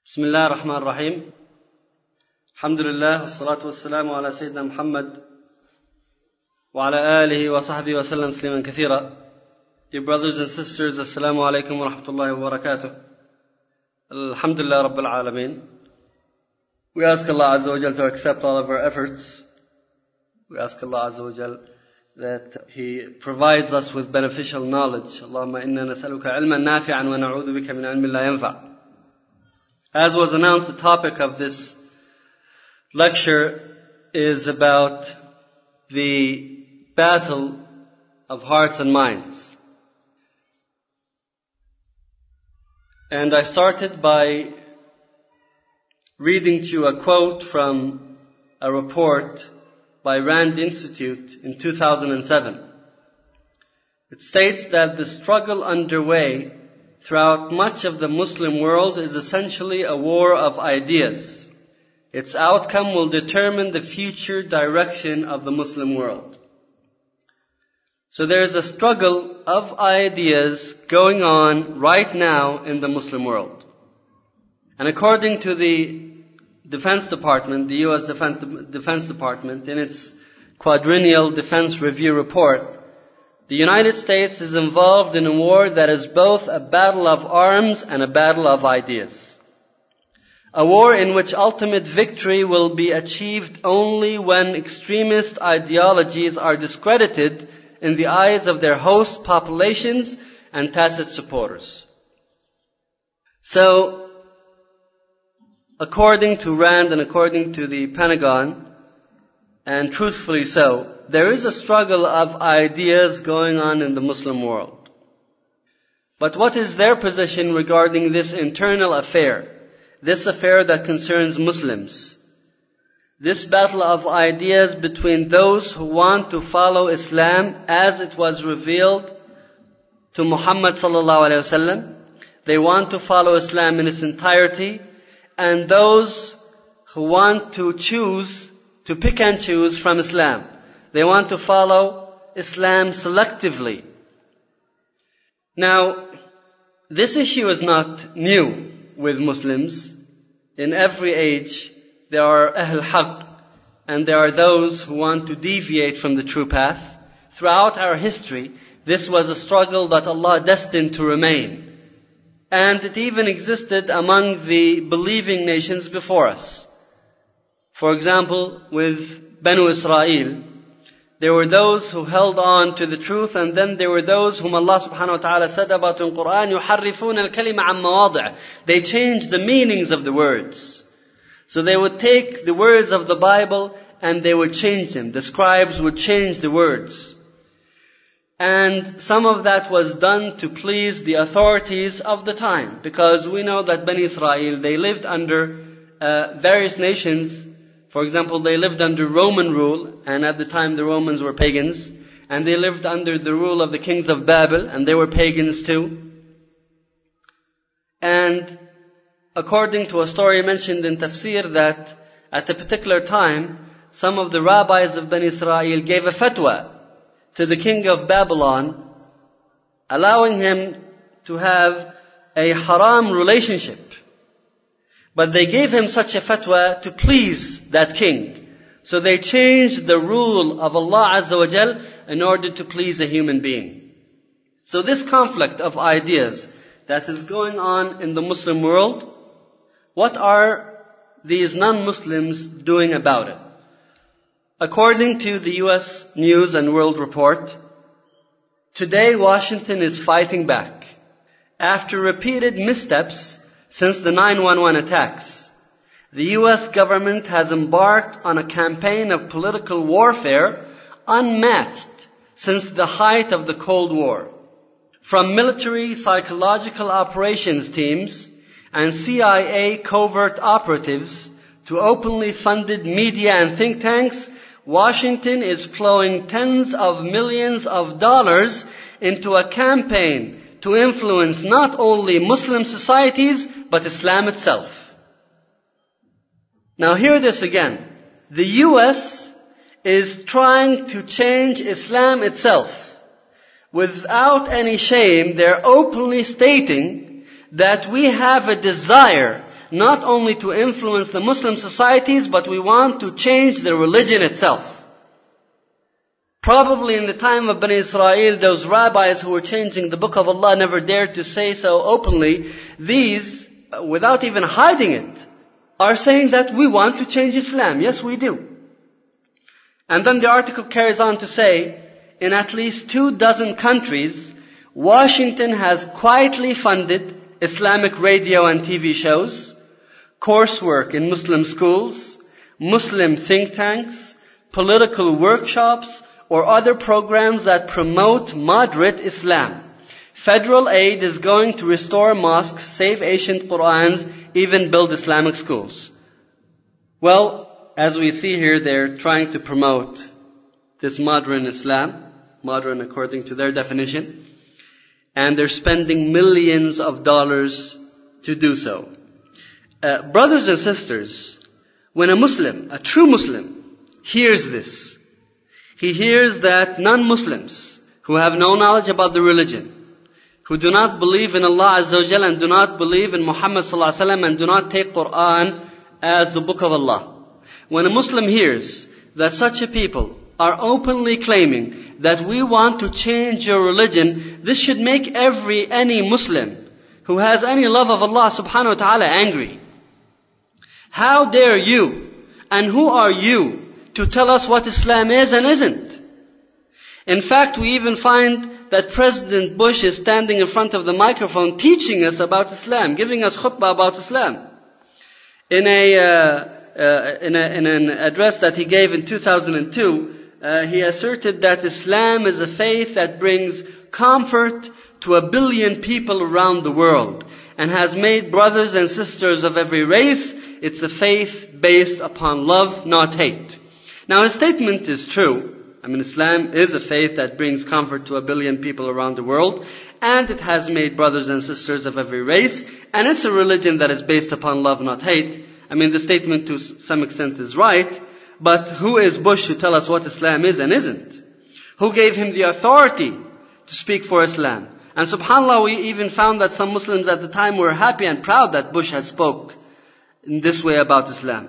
بسم الله الرحمن الرحيم الحمد لله والصلاة والسلام على سيدنا محمد وعلى آله وصحبه وسلم تسليما كثيرا. Dear brothers and sisters, Assalamu alaikum wa rahmatullahi wa barakatuh. Alhamdulillah Rabbil Alameen. We ask Allah Azza wa Jal to accept all of our efforts. We ask Allah Azza wa Jal that He provides us with beneficial knowledge. Allahumma inna nas'aluka ilman nafi'an wa na'udhu bika min ilmin la yanfa'. As was announced, the topic of this lecture is about the battle of hearts and minds. And I started by reading to you a quote from a report by Rand Institute in 2007. It states that the struggle underway throughout much of the Muslim world is essentially a war of ideas. Its outcome will determine the future direction of the Muslim world. So there is a struggle of ideas going on right now in the Muslim world. And according to the Defense Department, the U.S. Defense Department, in its quadrennial defense review report, the United States is involved in a war that is both a battle of arms and a battle of ideas. A war in which ultimate victory will be achieved only when extremist ideologies are discredited in the eyes of their host populations and tacit supporters. So, according to Rand and according to the Pentagon, and truthfully so, there is a struggle of ideas going on in the Muslim world. But what is their position regarding this internal affair? This affair that concerns Muslims. This battle of ideas between those who want to follow Islam as it was revealed to Muhammad sallallahu alaihi wasallam. They want to follow Islam in its entirety. And those who want to pick and choose from Islam. They want to follow Islam selectively. Now, this issue is not new with Muslims. In every age, there are Ahl Haqq, and there are those who want to deviate from the true path. Throughout our history, this was a struggle that Allah destined to remain. And it even existed among the believing nations before us. For example, with Banu Israel, there were those who held on to the truth, and then there were those whom Allah subhanahu wa ta'ala said about in Quran, يُحَرِّفُونَ الْكَلِمَ عَمْ مَوَاضِعِ. They changed the meanings of the words. So they would take the words of the Bible and they would change them. The scribes would change the words. And some of that was done to please the authorities of the time. Because we know that Bani Israel, they lived under various nations. For example, they lived under Roman rule, and at the time the Romans were pagans. And they lived under the rule of the kings of Babel, and they were pagans too. And according to a story mentioned in Tafsir, that at a particular time, some of the rabbis of Bani Israel gave a fatwa to the king of Babylon, allowing him to have a haram relationship. But they gave him such a fatwa to please that king. So they changed the rule of Allah Azza wa Jal in order to please a human being. So this conflict of ideas that is going on in the Muslim world, what are these non-Muslims doing about it? According to the U.S. News and World Report, today Washington is fighting back. After repeated missteps since the 9/11 attacks, the U.S. government has embarked on a campaign of political warfare unmatched since the height of the Cold War. From military psychological operations teams and CIA covert operatives to openly funded media and think tanks, Washington is plowing tens of millions of dollars into a campaign to influence not only Muslim societies, but Islam itself. Now hear this again. The U.S. is trying to change Islam itself. Without any shame, they're openly stating that we have a desire not only to influence the Muslim societies, but we want to change the religion itself. Probably in the time of Bani Israel, those rabbis who were changing the book of Allah never dared to say so openly. These, without even hiding it, are saying that we want to change Islam. Yes, we do. And then the article carries on to say, in at least 24 countries, Washington has quietly funded Islamic radio and TV shows, coursework in Muslim schools, Muslim think tanks, political workshops, or other programs that promote moderate Islam. Federal aid is going to restore mosques, save ancient Qur'ans, even build Islamic schools. Well, as we see here, they're trying to promote this modern Islam, modern according to their definition, and they're spending millions of dollars to do so. Brothers and sisters, when a Muslim, a true Muslim, hears this, he hears that non-Muslims who have no knowledge about the religion, who do not believe in Allah Azza wa Jalla and do not believe in Muhammad Sallallahu Alaihi Wasallam and do not take Quran as the book of Allah. When a Muslim hears that such a people are openly claiming that we want to change your religion, this should make any Muslim who has any love of Allah Subhanahu wa Ta'ala angry. How dare you? And who are you to tell us what Islam is and isn't? In fact, we even find that President Bush is standing in front of the microphone teaching us about Islam, giving us khutbah about Islam. In an address that he gave in 2002, he asserted that Islam is a faith that brings comfort to 1 billion people around the world and has made brothers and sisters of every race. It's a faith based upon love, not hate. Now his statement is true. Islam is a faith that brings comfort to 1 billion people around the world, and it has made brothers and sisters of every race, and it's a religion that is based upon love, not hate. The statement to some extent is right, but who is Bush to tell us what Islam is and isn't? Who gave him the authority to speak for Islam? And subhanAllah, we even found that some Muslims at the time were happy and proud that Bush had spoke in this way about Islam.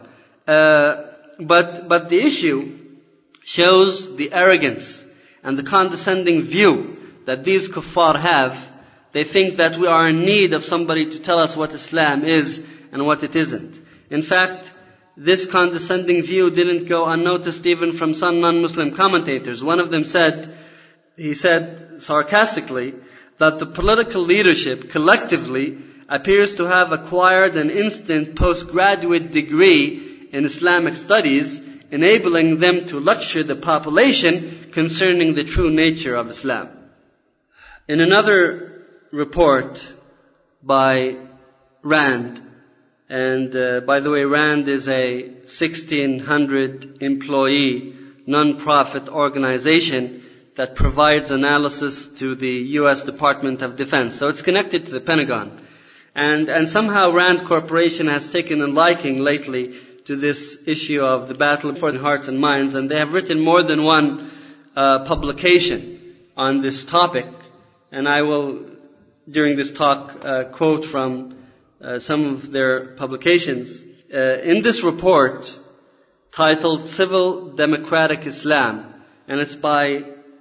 But the issue shows the arrogance and the condescending view that these kuffar have. They think that we are in need of somebody to tell us what Islam is and what it isn't. In fact, this condescending view didn't go unnoticed even from some non-Muslim commentators. One of them said sarcastically, that the political leadership collectively appears to have acquired an instant postgraduate degree in Islamic studies, enabling them to lecture the population concerning the true nature of Islam. In another report by RAND, and by the way, RAND is a 1,600 employee non-profit organization that provides analysis to the U.S. Department of Defense. So it's connected to the Pentagon. And somehow RAND Corporation has taken a liking lately to this issue of the battle for the hearts and minds, and they have written more than one publication on this topic. And I will, during this talk, quote from some of their publications. In this report, titled Civil Democratic Islam, and it's by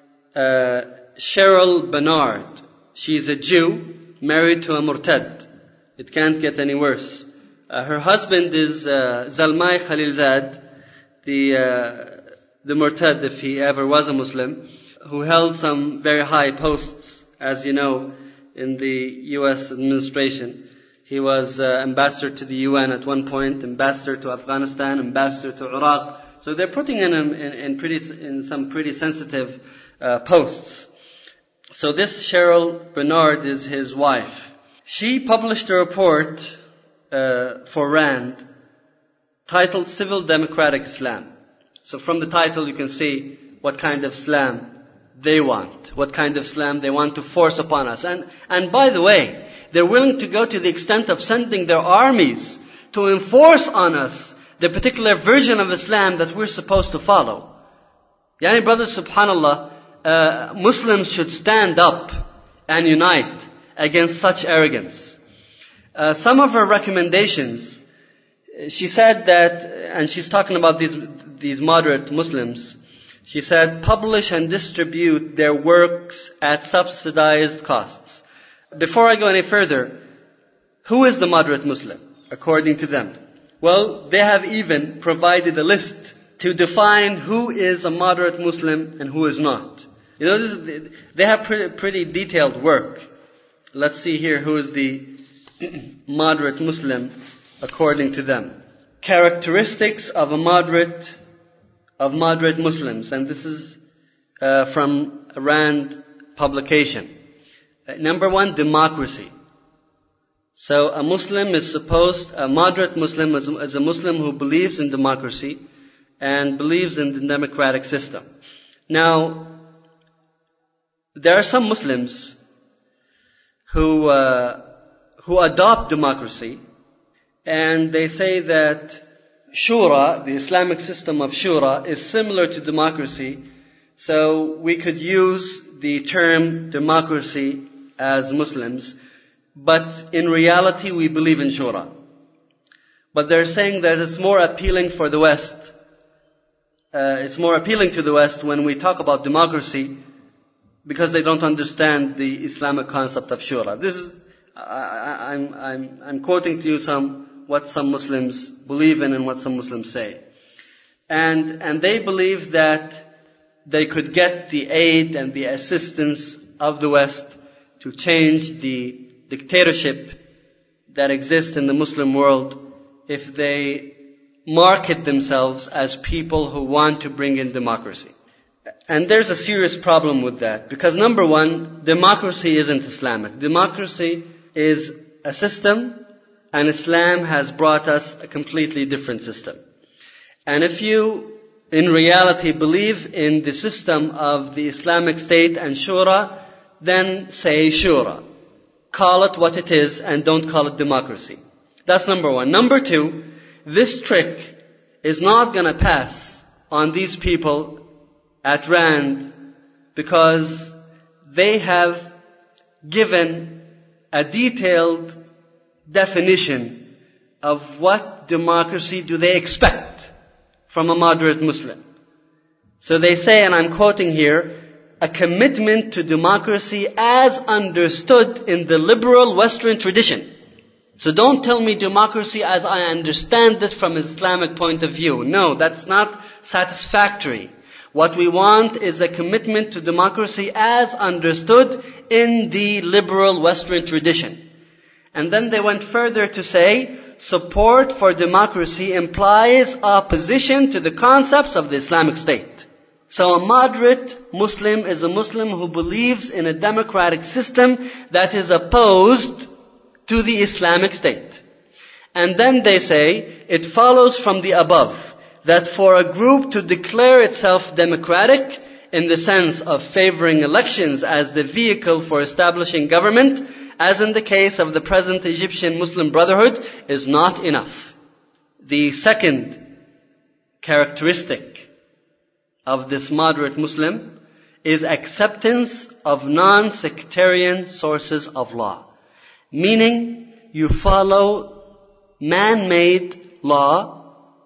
Cheryl Bernard. She's a Jew married to a murtad. It can't get any worse. Her husband is Zalmay Khalilzad, the murtad, if he ever was a Muslim, who held some very high posts, as you know, in the U.S. administration. He was ambassador to the UN at one point, ambassador to Afghanistan, ambassador to Iraq. So they're putting him in some pretty sensitive posts. So this Cheryl Bernard is his wife. She published a report for RAND titled Civil Democratic Islam. So from the title you can see what kind of Islam they want, what kind of Islam they want to force upon us. And by the way, they're willing to go to the extent of sending their armies to enforce on us the particular version of Islam that we're supposed to follow. Yani brothers, subhanallah, Muslims should stand up and unite against such arrogance. Some of her recommendations, she said that, and she's talking about these moderate Muslims, she said, publish and distribute their works at subsidized costs. Before I go any further, who is the moderate Muslim, according to them? Well, they have even provided a list to define who is a moderate Muslim and who is not. You know, they have pretty detailed work. Let's see here who is the moderate Muslim according to them. Characteristics of moderate Muslims, and this is from a RAND publication. Number 1, democracy. So a moderate Muslim is a Muslim who believes in democracy and believes in the democratic system. Now, there are some Muslims who adopt democracy, and they say that Shura, the Islamic system of Shura, is similar to democracy, so we could use the term democracy as Muslims, but in reality we believe in Shura. But they're saying that it's more appealing for the West. It's more appealing to the West when we talk about democracy, because they don't understand the Islamic concept of Shura. This is, I'm quoting to you what some Muslims believe in and what some Muslims say. And they believe that they could get the aid and the assistance of the West to change the dictatorship that exists in the Muslim world if they market themselves as people who want to bring in democracy. And there's a serious problem with that, because number 1, democracy isn't Islamic. Democracy is a system, and Islam has brought us a completely different system. And if you, in reality, believe in the system of the Islamic State and Shura, then say Shura. Call it what it is and don't call it democracy. That's number 1. Number 2, this trick is not going to pass on these people at RAND, because they have given a detailed definition of what democracy do they expect from a moderate Muslim. So they say, and I'm quoting here, a commitment to democracy as understood in the liberal Western tradition. So don't tell me democracy as I understand it from Islamic point of view. No, that's not satisfactory. What we want is a commitment to democracy as understood in the liberal Western tradition. And then they went further to say, support for democracy implies opposition to the concepts of the Islamic State. So a moderate Muslim is a Muslim who believes in a democratic system that is opposed to the Islamic State. And then they say, it follows from the above that for a group to declare itself democratic in the sense of favoring elections as the vehicle for establishing government, as in the case of the present Egyptian Muslim Brotherhood, is not enough. The second characteristic of this moderate Muslim is acceptance of non-sectarian sources of law. Meaning, you follow man-made law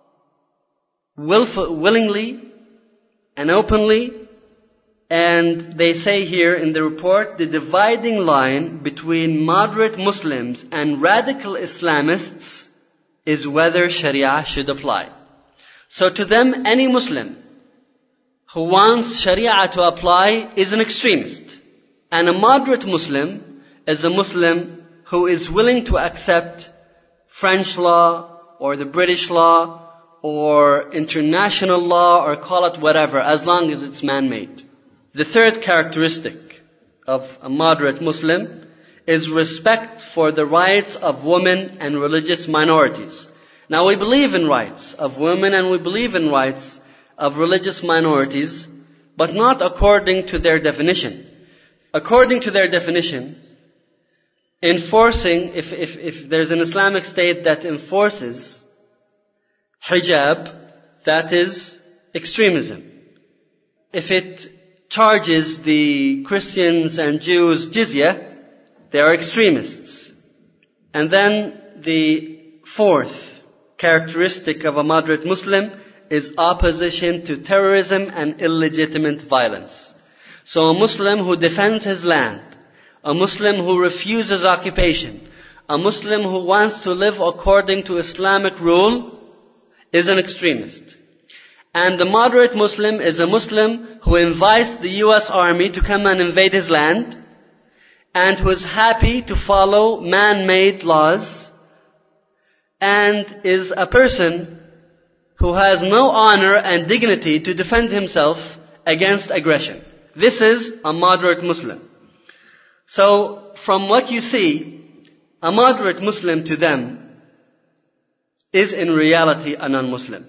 willingly and openly. And they say here in the report, the dividing line between moderate Muslims and radical Islamists is whether Sharia should apply. So to them, any Muslim who wants Sharia to apply is an extremist. And a moderate Muslim is a Muslim who is willing to accept French law or the British law or international law, or call it whatever, as long as it's man-made. The third characteristic of a moderate Muslim is respect for the rights of women and religious minorities. Now we believe in rights of women and we believe in rights of religious minorities, but not according to their definition. According to their definition, enforcing, if there's an Islamic State that enforces hijab, that is extremism. If it charges the Christians and Jews jizya, they are extremists. And then the fourth characteristic of a moderate Muslim is opposition to terrorism and illegitimate violence. So a Muslim who defends his land, a Muslim who refuses occupation, a Muslim who wants to live according to Islamic rule is an extremist. And the moderate Muslim is a Muslim who invites the US Army to come and invade his land and who is happy to follow man-made laws and is a person who has no honor and dignity to defend himself against aggression. This is a moderate Muslim. So, from what you see, a moderate Muslim to them is in reality a non-Muslim.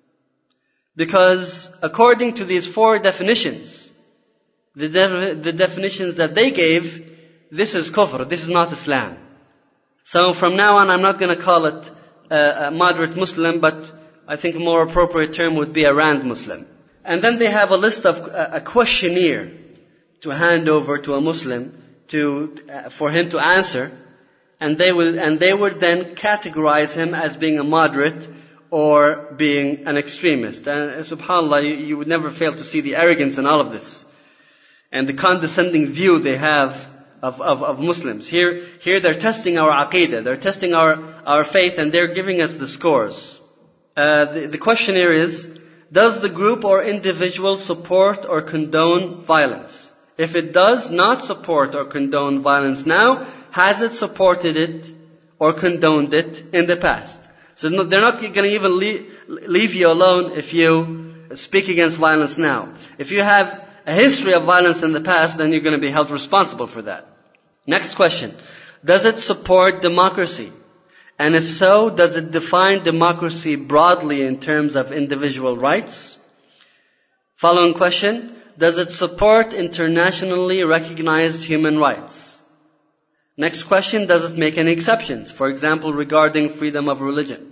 Because according to these four definitions, the definitions that they gave, this is kufr, this is not Islam. So from now on, I'm not going to call it a moderate Muslim, but I think a more appropriate term would be a rand Muslim. And then they have a list of a questionnaire to hand over to a Muslim for him to answer, and they would then categorize him as being a moderate or being an extremist. And subhanAllah, you would never fail to see the arrogance in all of this and the condescending view they have of Muslims. Here they're testing our aqeedah, they're testing our faith, and they're giving us the scores. The questionnaire is, does the group or individual support or condone violence? If it does not support or condone violence now, has it supported it or condoned it in the past? So they're not going to even leave you alone if you speak against violence now. If you have a history of violence in the past, then you're going to be held responsible for that. Next question. Does it support democracy? And if so, does it define democracy broadly in terms of individual rights? Following question. Does it support internationally recognized human rights? Next question. Does it make any exceptions? For example, regarding freedom of religion.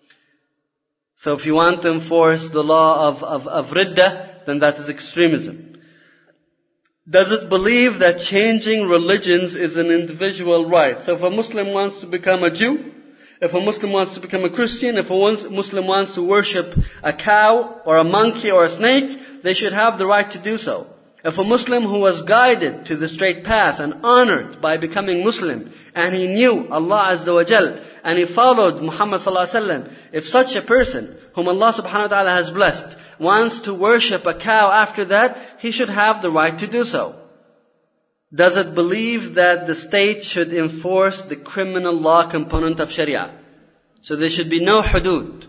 So if you want to enforce the law of ridda, then that is extremism. Does it believe that changing religions is an individual right? So if a Muslim wants to become a Jew, if a Muslim wants to become a Christian, if a Muslim wants to worship a cow or a monkey or a snake, they should have the right to do so. If a Muslim who was guided to the straight path and honored by becoming Muslim, and he knew Allah Azza wa Jal, and he followed Muhammad Sallallahu Alaihi Wasallam, if such a person, whom Allah Subhanahu wa Ta'ala has blessed, wants to worship a cow after that, he should have the right to do so. Does it believe that the state should enforce the criminal law component of Sharia? So there should be no hudud.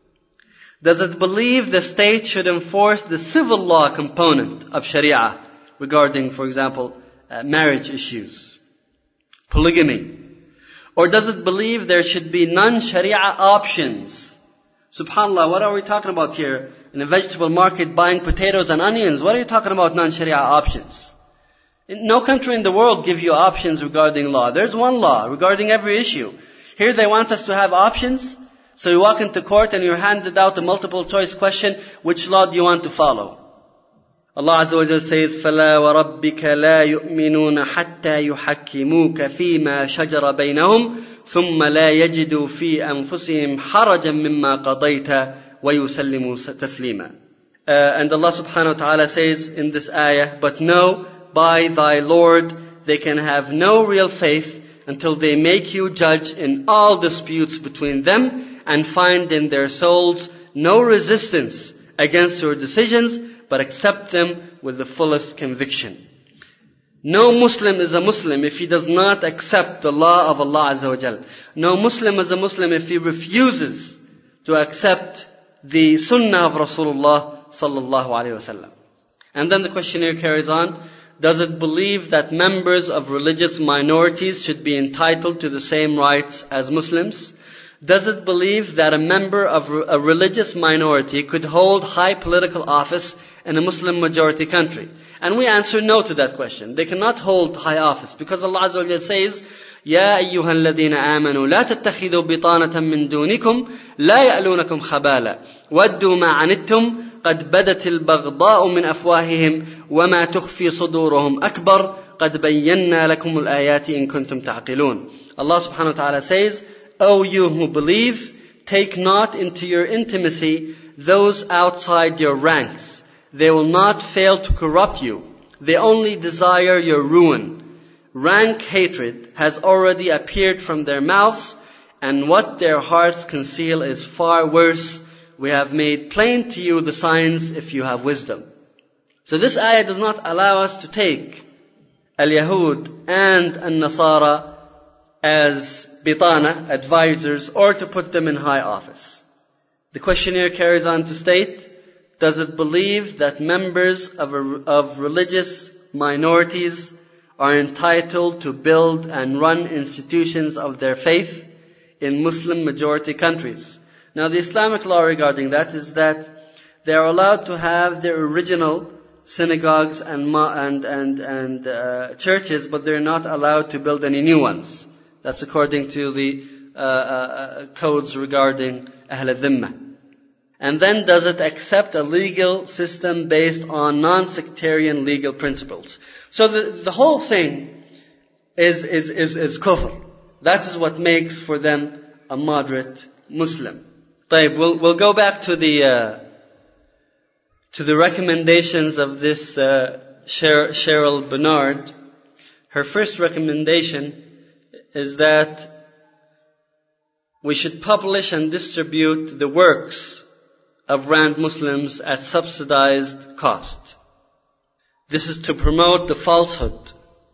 Does it believe the state should enforce the civil law component of Sharia regarding, for example, marriage issues, polygamy? Or does it believe there should be non-Sharia options? Subhanallah, what are we talking about here? In a vegetable market buying potatoes and onions, what are you talking about non-Sharia options? No country in the world gives you options regarding law. There's one law regarding every issue. Here they want us to have options. So you walk into court and you're handed out a multiple choice question, which law do you want to follow? Allah Azza wa Jalla says, فَلَا وَرَبِّكَ لَا يُؤْمِنُونَ حَتَّى يُحَكِّمُوكَ فِي مَا شَجَرَ بَيْنَهُمْ ثُمَّ لَا يَجِدُوا فِي أَنفُسِهِمْ حَرَجًا مِمَّا قَضَيْتَ وَيُسَلِّمُوا تَسْلِيمًا. And Allah Subhanahu wa Ta'ala says in this ayah, but know, by thy Lord, they can have no real faith until they make you judge in all disputes between them and find in their souls no resistance against your decisions, but accept them with the fullest conviction. No Muslim is a Muslim if he does not accept the law of Allah Azza wa Jal. No Muslim is a Muslim if he refuses to accept the Sunnah of Rasulullah Sallallahu Alaihi Wasallam. And then the questionnaire carries on. Does it believe that members of religious minorities should be entitled to the same rights as Muslims? Does it believe that a member of a religious minority could hold high political office in a Muslim majority country? And we answer no to that question. They cannot hold high office because Allah Azza wa Jalla says, يا أيها الذين آمنوا لا تتخذوا بطانة من دونكم لا يألونكم خبالا ودوا ما عنتم قد بدت البغضاء من أفواههم وما تخفي صدورهم أكبر قد بينا لكم الآيات إن كنتم تعقلون. Allah subhanahu wa ta'ala says, O you who believe, take not into your intimacy those outside your ranks. They will not fail to corrupt you. They only desire your ruin. Rank hatred has already appeared from their mouths, and what their hearts conceal is far worse. We have made plain to you the signs if you have wisdom. So this ayah does not allow us to take al-Yahud and al-Nasara as bitana, advisors, or to put them in high office. The questionnaire carries on to state, does it believe that members of religious minorities are entitled to build and run institutions of their faith in Muslim majority countries? Now the Islamic law regarding that is that they are allowed to have their original synagogues and churches, but they're not allowed to build any new ones. That's according to the codes regarding Ahl al-Dhimma. And then does it accept a legal system based on non-sectarian legal principles? So the whole thing is kufr. That is what makes for them a moderate Muslim. We'll go back to the recommendations of this Cheryl Bernard. Her first recommendation is that we should publish and distribute the works of Rand Muslims at subsidized cost. This is to promote the falsehood.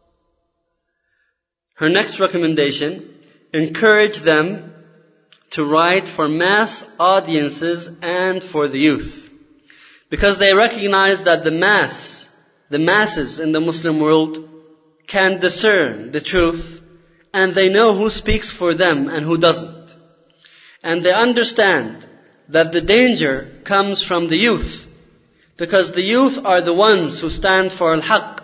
Her next recommendation, encourage them to write for mass audiences and for the youth. Because they recognize that the masses in the Muslim world can discern the truth, and they know who speaks for them and who doesn't. And they understand that the danger comes from the youth, because the youth are the ones who stand for al-haq.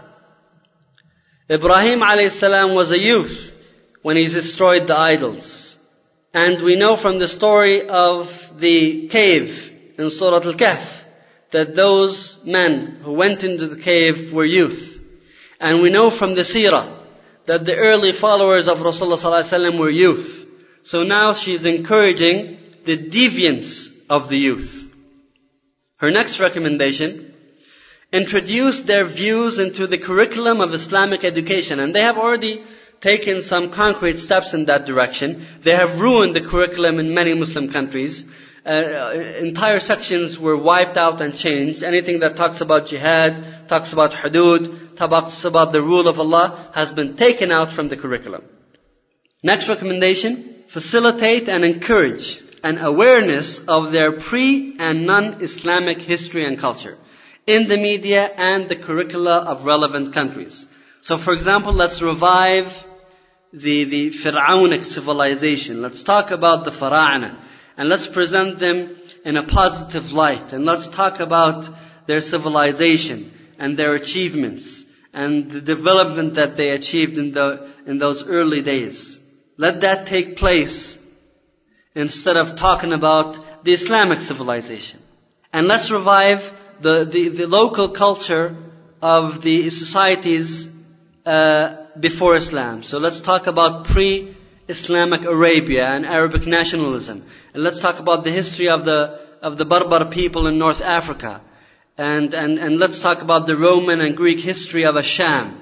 Ibrahim alayhi salam was a youth when he destroyed the idols. And we know from the story of the cave in Surah Al-Kahf that those men who went into the cave were youth. And we know from the seerah that the early followers of Rasulullah ﷺ were youth. So now she's encouraging the deviance of the youth. Her next recommendation, introduce their views into the curriculum of Islamic education. And they have already taken some concrete steps in that direction. They have ruined the curriculum in many Muslim countries. Entire sections were wiped out and changed. Anything that talks about jihad, talks about hudud, talks about the rule of Allah has been taken out from the curriculum. Next recommendation, facilitate and encourage an awareness of their pre- and non-Islamic history and culture in the media and the curricula of relevant countries. So for example, let's revive the Fir'aunic civilization. Let's talk about the Fara'ana. And let's present them in a positive light. And let's talk about their civilization and their achievements and the development that they achieved in those early days. Let that take place instead of talking about the Islamic civilization. And let's revive the local culture of the societies before Islam. So let's talk about pre-Islamic Arabia and Arabic nationalism. And let's talk about the history of the Barbar people in North Africa. And let's talk about the Roman and Greek history of Asham.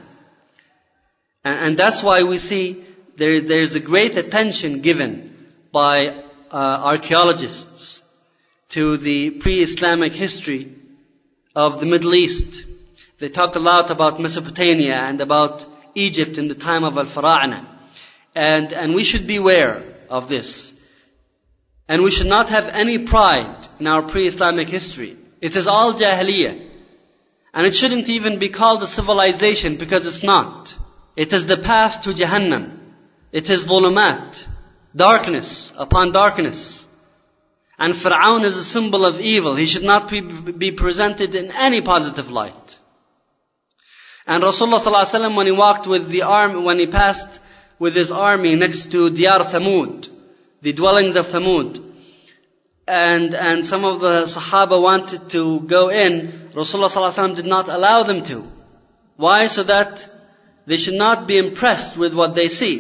And that's why we see there's a great attention given by archaeologists to the pre-Islamic history of the Middle East. They talk a lot about Mesopotamia and about Egypt in the time of Al-Fara'ana. And we should beware of this. And we should not have any pride in our pre-Islamic history. It is all Jahiliyyah. And it shouldn't even be called a civilization because it's not. It is the path to Jahannam. It is dhulumat, darkness upon darkness. And Fir'aun is a symbol of evil. He should not be presented in any positive light. And Rasulullah ﷺ, when he walked with the army, when he passed with his army next to Diyar Thamud, the dwellings of Thamud, and some of the Sahaba wanted to go in, Rasulullah ﷺ did not allow them to. Why? So that they should not be impressed with what they see.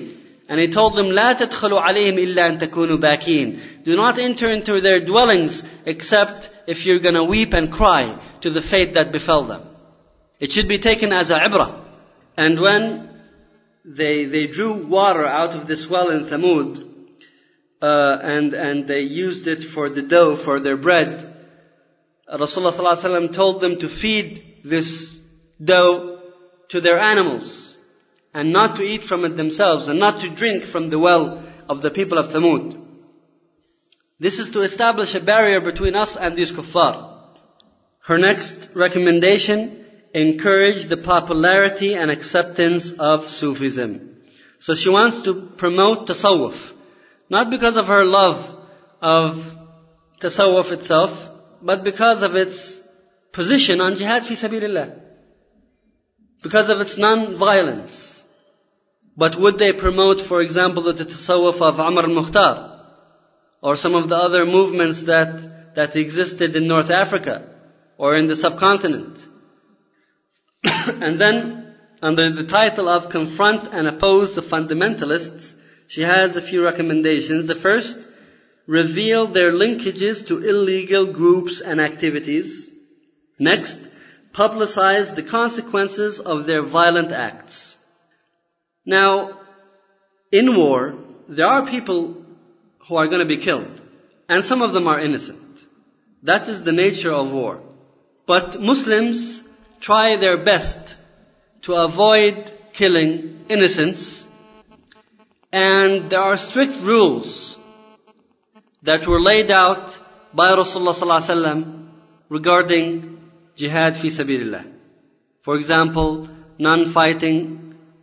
And he told them, لا تدخلوا عليهم إلا أن تكونوا باكين. Do not enter into their dwellings except if you're going to weep and cry to the fate that befell them. It should be taken as a ibrah. And when they drew water out of this well in Thamud, and they used it for the dough, for their bread, Rasulullah ﷺ told them to feed this dough to their animals, and not to eat from it themselves, and not to drink from the well of the people of Thamud. This is to establish a barrier between us and these kuffar. Her next recommendation: encourage the popularity and acceptance of Sufism. So she wants to promote tasawwuf, not because of her love of tasawwuf itself, but because of its position on jihad fi sabilillah, because of its non-violence. But would they promote, for example, the tasawwuf of Umar al-Mukhtar, or some of the other movements that existed in North Africa or in the subcontinent? And then, under the title of Confront and Oppose the Fundamentalists, she has a few recommendations. The first: reveal their linkages to illegal groups and activities. Next, publicize the consequences of their violent acts. Now, in war, there are people who are going to be killed, and some of them are innocent. That is the nature of war. But Muslims try their best to avoid killing innocents, and there are strict rules that were laid out by Rasulullah ﷺ regarding jihad fi sabilillah. For example, non-fighting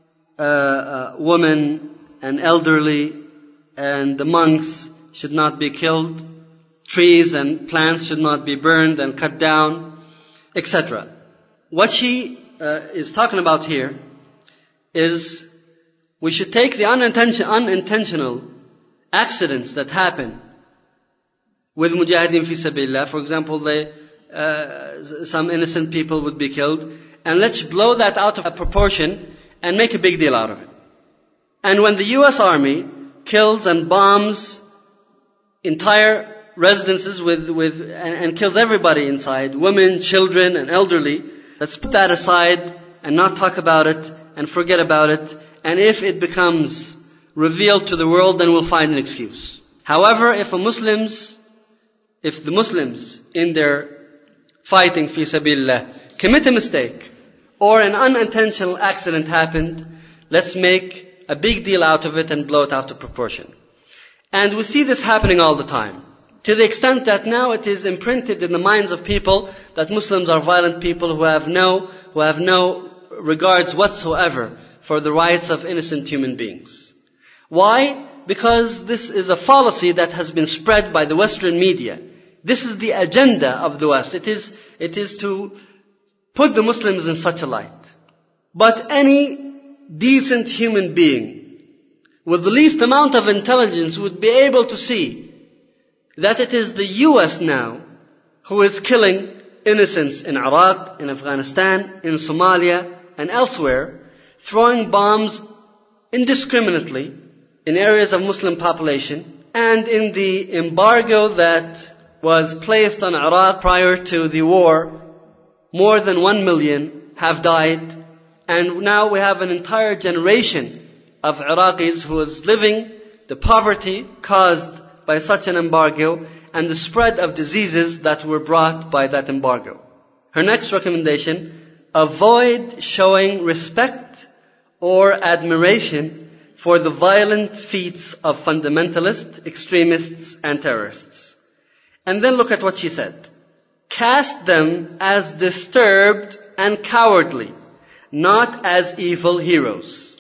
women and elderly, and the monks should not be killed. Trees and plants should not be burned and cut down, etc. What she is talking about here is we should take the unintentional accidents that happen with mujahideen fi sabilillah. For example, some innocent people would be killed, and let's blow that out of proportion and make a big deal out of it. And when the US Army kills and bombs entire residences and kills everybody inside, women, children, and elderly, let's put that aside and not talk about it and forget about it. And if it becomes revealed to the world, then we'll find an excuse. However, if the Muslims in their fighting fi sabilillah commit a mistake, or an unintentional accident happened, let's make a big deal out of it and blow it out of proportion. And we see this happening all the time, to the extent that now it is imprinted in the minds of people that Muslims are violent people who have no regards whatsoever for the rights of innocent human beings. Why? Because this is a fallacy that has been spread by the Western media. This is the agenda of the West. It is to put the Muslims in such a light. But any decent human being with the least amount of intelligence would be able to see that it is the US now who is killing innocents in Iraq, in Afghanistan, in Somalia, and elsewhere, throwing bombs indiscriminately in areas of Muslim population. And in the embargo that was placed on Iraq prior to the war, more than 1 million have died, and now we have an entire generation of Iraqis who is living the poverty caused by such an embargo and the spread of diseases that were brought by that embargo. Her next recommendation: avoid showing respect or admiration for the violent feats of fundamentalists, extremists, and terrorists. And then look at what she said. Cast them as disturbed and cowardly, not as evil heroes.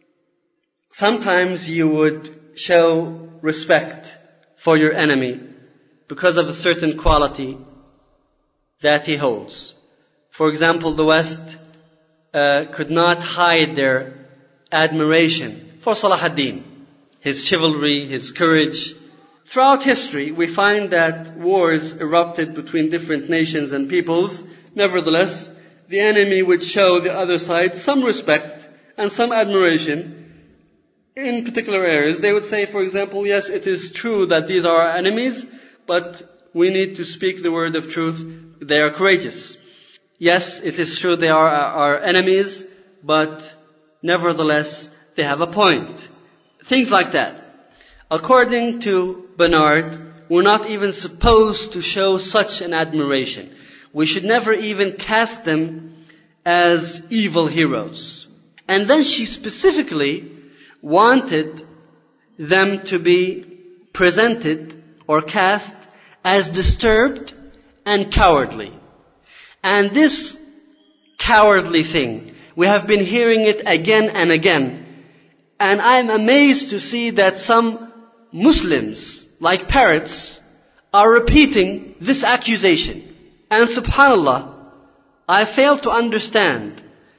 Sometimes you would show respect for your enemy because of a certain quality that he holds. For example, the West could not hide their admiration for Salah ad-Din, his chivalry, his courage. Throughout history, we find that wars erupted between different nations and peoples. Nevertheless, the enemy would show the other side some respect and some admiration in particular areas. They would say, for example, yes, it is true that these are our enemies, but we need to speak the word of truth. They are courageous. Yes, it is true they are our enemies, but nevertheless, they have a point. Things like that. According to Bernard, we're not even supposed to show such an admiration. We should never even cast them as evil heroes. And then she specifically wanted them to be presented or cast as disturbed and cowardly. And this cowardly thing, we have been hearing it again and again. And I'm amazed to see that some Muslims, like parrots, are repeating this accusation. And subhanallah, I fail to understand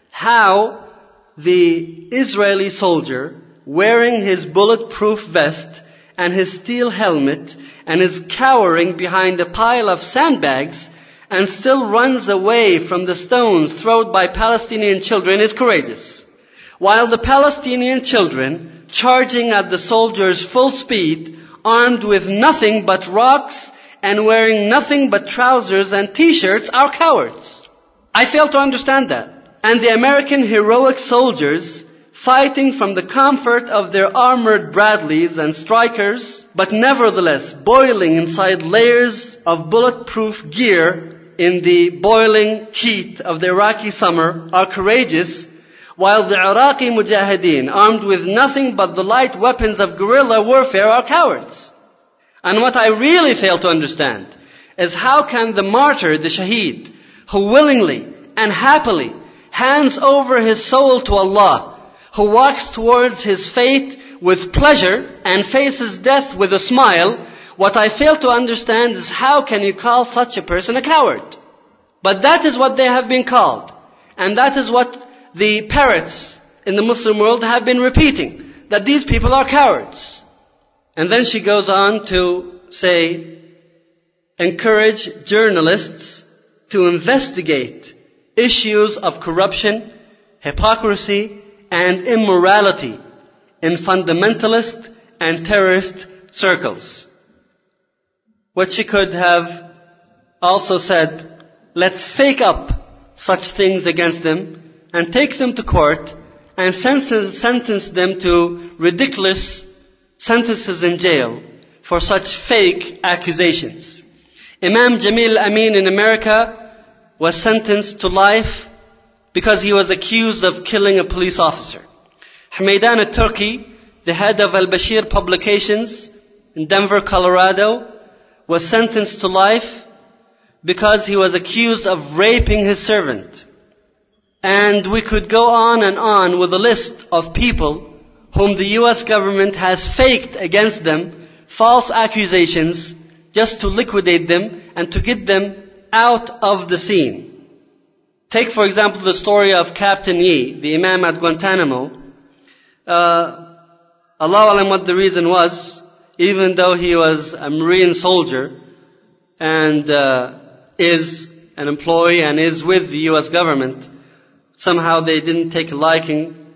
how the Israeli soldier, wearing his bulletproof vest and his steel helmet, and is cowering behind a pile of sandbags, and still runs away from the stones thrown by Palestinian children, is courageous. While the Palestinian children, charging at the soldiers full speed, armed with nothing but rocks and wearing nothing but trousers and t-shirts, are cowards. I fail to understand that. And the American heroic soldiers, fighting from the comfort of their armored Bradleys and Strykers, but nevertheless boiling inside layers of bulletproof gear in the boiling heat of the Iraqi summer, are courageous, while the Iraqi mujahideen, armed with nothing but the light weapons of guerrilla warfare, are cowards. And what I really fail to understand is how can the martyr, the shaheed, who willingly and happily hands over his soul to Allah, who walks towards his fate with pleasure and faces death with a smile, what I fail to understand is how can you call such a person a coward? But that is what they have been called. And that is what the parrots in the Muslim world have been repeating, that these people are cowards. And then she goes on to say, encourage journalists to investigate issues of corruption, hypocrisy, and immorality in fundamentalist and terrorist circles. What she could have also said, let's fake up such things against them and take them to court and sentence them to ridiculous sentences in jail for such fake accusations. Imam Jamil Amin in America was sentenced to life because he was accused of killing a police officer. Hameidan al-Turki, the head of Al-Bashir Publications in Denver, Colorado, was sentenced to life because he was accused of raping his servant. And we could go on with a list of people whom the US government has faked against them false accusations just to liquidate them and to get them out of the scene. Take, for example, the story of Captain Yi, the Imam at Guantanamo. Allah alam what the reason was, even though he was a Marine soldier and is an employee and is with the US government, somehow they didn't take a liking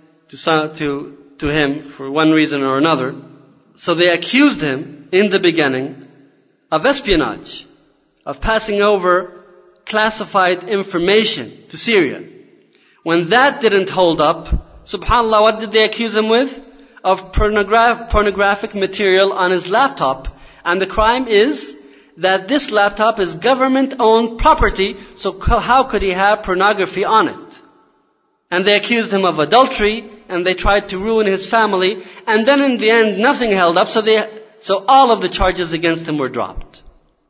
to him for one reason or another. So they accused him in the beginning of espionage, of passing over classified information to Syria. When that didn't hold up, subhanAllah, what did they accuse him with? Of pornographic material on his laptop. And the crime is that this laptop is government-owned property, so how could he have pornography on it? And they accused him of adultery, and they tried to ruin his family, and then in the end nothing held up, so all of the charges against him were dropped.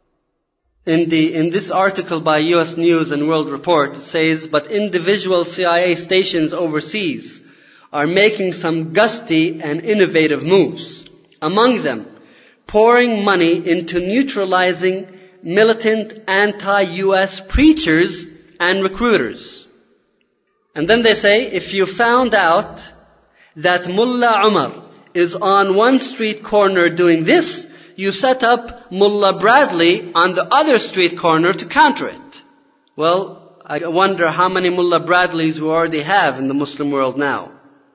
In this article by US News and World Report, it says, but individual CIA stations overseas are making some gusty and innovative moves. Among them, pouring money into neutralizing militant anti-US preachers and recruiters. And then they say, if you found out that Mullah Umar is on one street corner doing this, you set up Mullah Bradley on the other street corner to counter it. Well, I wonder how many Mullah Bradleys we already have in the Muslim world now.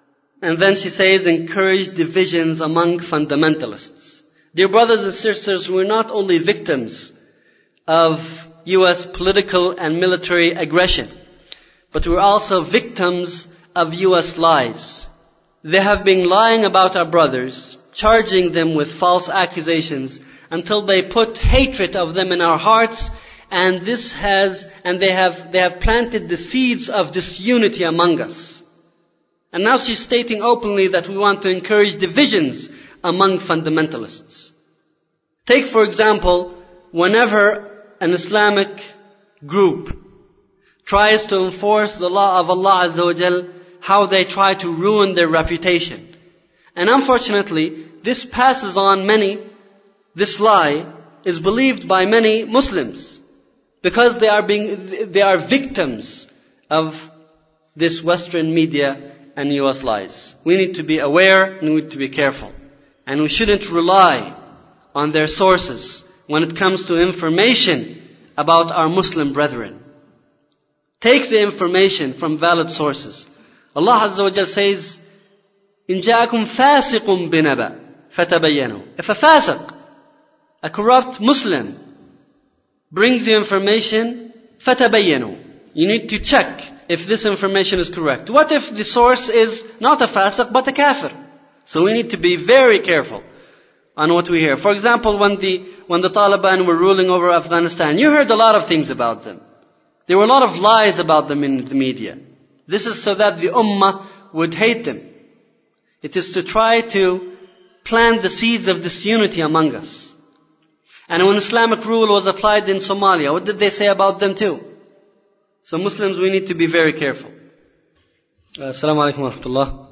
And then she says, encourage divisions among fundamentalists. Dear brothers and sisters, we're not only victims of U.S. political and military aggression, but we're also victims of U.S. lies. They have been lying about our brothers, charging them with false accusations until they put hatred of them in our hearts, and they have planted the seeds of disunity among us. And now she's stating openly that we want to encourage divisions among fundamentalists. Take, for example, whenever an Islamic group tries to enforce the law of Allah Azza wa Jal, how they try to ruin their reputation. And unfortunately, this passes on this lie is believed by many Muslims because they are victims of this Western media and U.S. lies. We need to be aware and we need to be careful. And we shouldn't rely on their sources when it comes to information about our Muslim brethren. Take the information from valid sources. Allah Azza wa Jal says, إِن جَاءَكُمْ فَاسِقٌ بِنَبَأٍ فَتَبَيَّنُوا. If a fasiq, a corrupt Muslim, brings you information, فَتَبَيَّنُوا. You need to check if this information is correct. What if the source is not a fasiq but a kafir? So we need to be very careful on what we hear. For example, when the Taliban were ruling over Afghanistan, you heard a lot of things about them. There were a lot of lies about them in the media. This is so that the ummah would hate them. It is to try to plant the seeds of disunity among us. And when Islamic rule was applied in Somalia, what did they say about them too? So Muslims, we need to be very careful. Assalamu alaikum wa rahmatullah.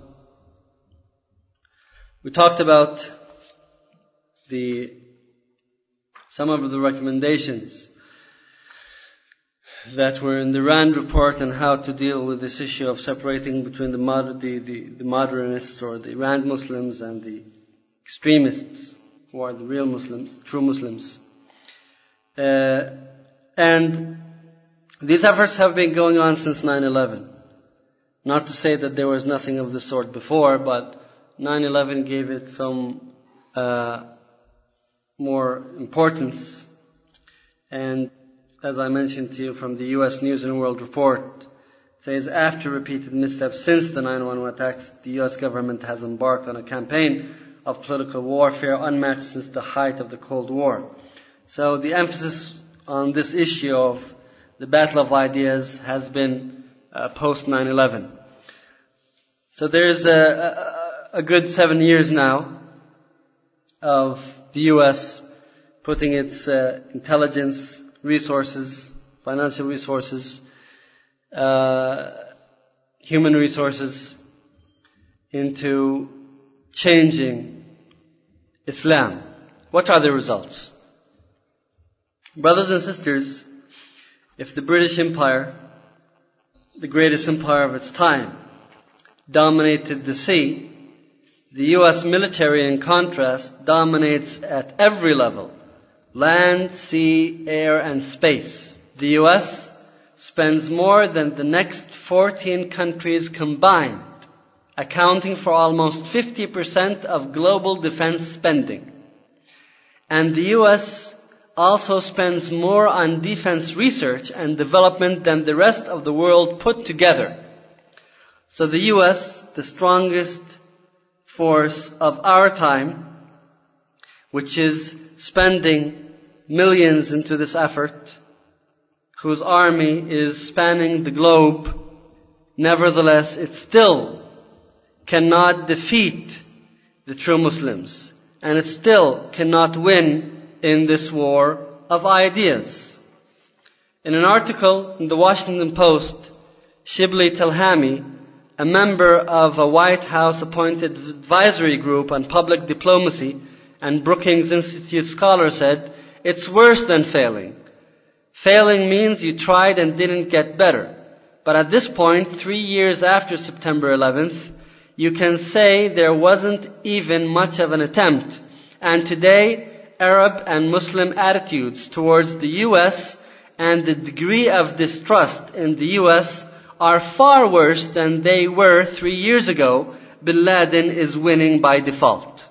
We talked about some of the recommendations that were in the RAND report and how to deal with this issue of separating between the modernists or the RAND Muslims and the extremists who are the real Muslims, true Muslims. And these efforts have been going on since 9/11. Not to say that there was nothing of the sort before, but 9/11 gave it some more importance. And as I mentioned to you from the U.S. News and World Report, it says after repeated missteps since the 9/11 attacks, the U.S. government has embarked on a campaign of political warfare unmatched since the height of the Cold War. So the emphasis on this issue of the battle of ideas has been post 9/11. So there's a good 7 years now of the U.S. putting its intelligence resources, financial resources, human resources into changing Islam. What are the results? Brothers and sisters, if the British Empire, the greatest empire of its time, dominated the sea, the U.S. military, in contrast, dominates at every level: land, sea, air, and space. The U.S. spends more than the next 14 countries combined, accounting for almost 50% of global defense spending. And the U.S. also spends more on defense research and development than the rest of the world put together. So the U.S., the strongest force of our time, which is spending millions into this effort, whose army is spanning the globe, nevertheless it still cannot defeat the true Muslims, and it still cannot win in this war of ideas. In an article in the Washington Post, Shibli Telhami, a member of a White House appointed advisory group on public diplomacy and Brookings Institute scholar, said, "It's worse than failing. Failing means you tried and didn't get better. But at this point, 3 years after September 11th, you can say there wasn't even much of an attempt. And today, Arab and Muslim attitudes towards the U.S. and the degree of distrust in the U.S. are far worse than they were 3 years ago, Bin Laden is winning by default.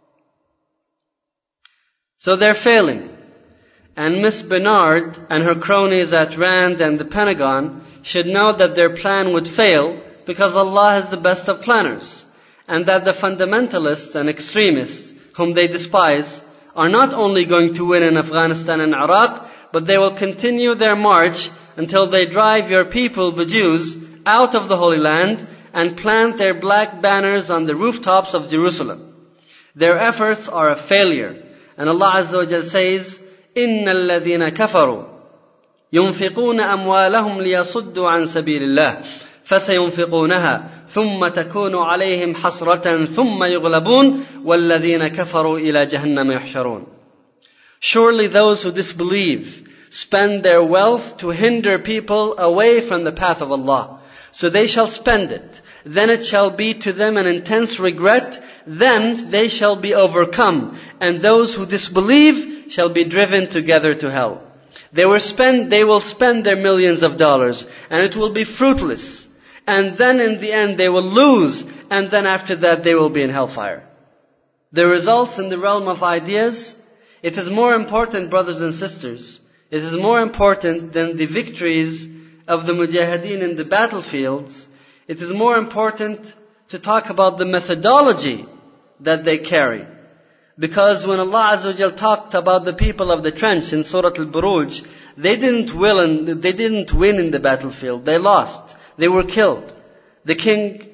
So they're failing. And Miss Bernard and her cronies at RAND and the Pentagon should know that their plan would fail because Allah is the best of planners. And that the fundamentalists and extremists whom they despise are not only going to win in Afghanistan and Iraq, but they will continue their march until they drive your people, the Jews, out of the Holy Land and plant their black banners on the rooftops of Jerusalem. Their efforts are a failure. And Allah Azza wa Jal says, إِنَّ الَّذِينَ كَفَرُوا يُنْفِقُونَ أَمْوَالَهُمْ لِيَصُدُّوا عَنْ سَبِيلِ اللَّهِ فَسَيُنْفِقُونَها ثُمَّ تَكُونُ عَلَيْهِمْ حَسْرَةً ثُمَّ يُغْلَبُونَ وَالَّذِينَ كَفَرُوا إِلَى جَهَنَّمَ يُحْشَرُونَ. Surely those who disbelieve spend their wealth to hinder people away from the path of Allah. So they shall spend it. Then it shall be to them an intense regret. Then they shall be overcome. And those who disbelieve shall be driven together to hell. They will spend their millions of dollars, and it will be fruitless. And then in the end they will lose, and then after that they will be in hellfire. The results in the realm of ideas, it is more important, brothers and sisters, it is more important than the victories of the mujahideen in the battlefields. It is more important to talk about the methodology that they carry. Because when Allah Azza wa Jal talked about the people of the trench in Surah Al-Buruj, they didn't win in the battlefield. They lost. They were killed. The king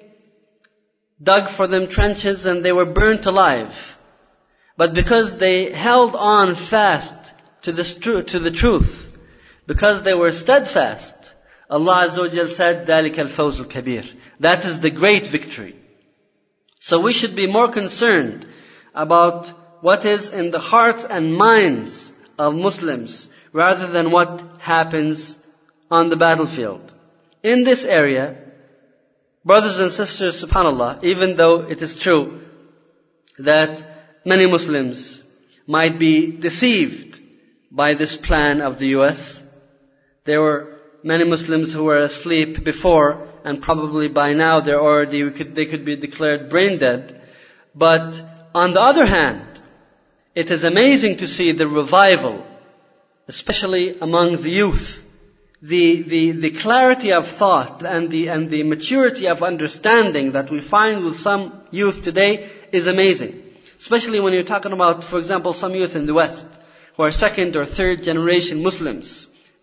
dug for them trenches and they were burnt alive. But because they held on fast to the truth, because they were steadfast, Allah Azza wa Jal said, ذَلِكَ الْفَوْزُ الْكَبِيرُ. That is the great victory. So we should be more concerned about what is in the hearts and minds of Muslims rather than what happens on the battlefield. In this area, brothers and sisters, subhanAllah, even though it is true that many Muslims might be deceived by this plan of the US, there were many Muslims who were asleep before, and probably by now they could be declared brain dead. But on the other hand, it is amazing to see the revival, especially among the youth. The clarity of thought and the maturity of understanding that we find with some youth today is amazing. Especially when you're talking about, for example, some youth in the West who are second or third generation Muslims.